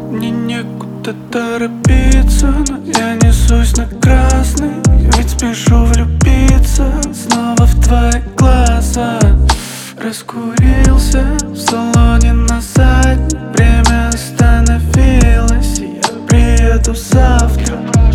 Мне некуда торопиться, но я несусь на красный. Ведь спешу влюбиться снова в твои глаза. Раскурился в салоне на заднем. Время остановилось, и я приеду завтра.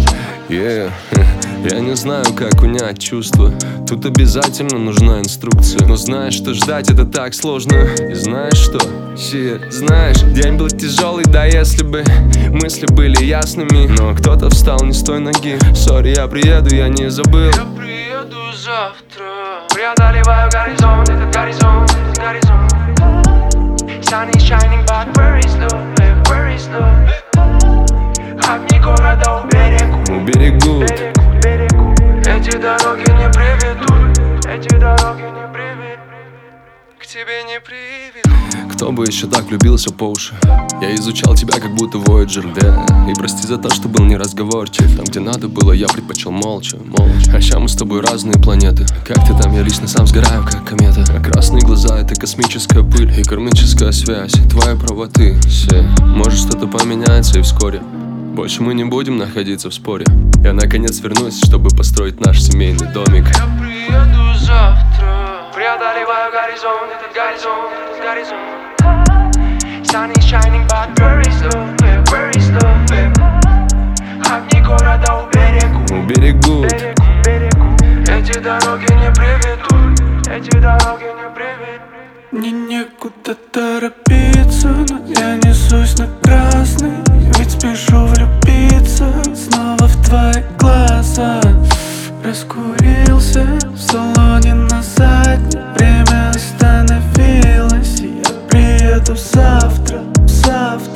Я не знаю, как унять чувства. Тут обязательно нужна инструкция. Но знаешь, что ждать это так сложно. И знаешь что? Знаешь, день был тяжелый, да если бы мысли были ясными. Но кто-то встал не с той ноги. Сори, я приеду, я не забыл. Я приеду завтра. Преодолеваю горизонт, этот горизонт, этот горизонт. Sun is shining, but very slow, very slow. Огни города у Уберегут. Эти дороги не приведут, эти дороги не приведут, к тебе не приведут. Кто бы еще так влюбился по уши? Я изучал тебя, как будто Voyager, да. И прости за то, что был неразговорчив. Там, где надо было, я предпочел молча. А ща мы с тобой разные планеты. Как ты там, я лично сам сгораю, как комета. А красные глаза — это космическая пыль и кармическая связь твоей правоты. Может, что-то поменяется и вскоре больше мы не будем находиться в споре. Я наконец вернусь, чтобы построить наш семейный домик. Я приеду завтра. Преодолеваю горизонт, этот горизонт, этот горизонт. Sun is shining, but very slow, very slow. Огни города Уберегут. Эти дороги не приведут, эти дороги не приведут. Мне некуда торопиться, но я несусь на красный. Ведь спешу влюбиться снова в твои глаза. Раскурился в салоне на заднем. Время остановилось, и я приеду завтра, завтра.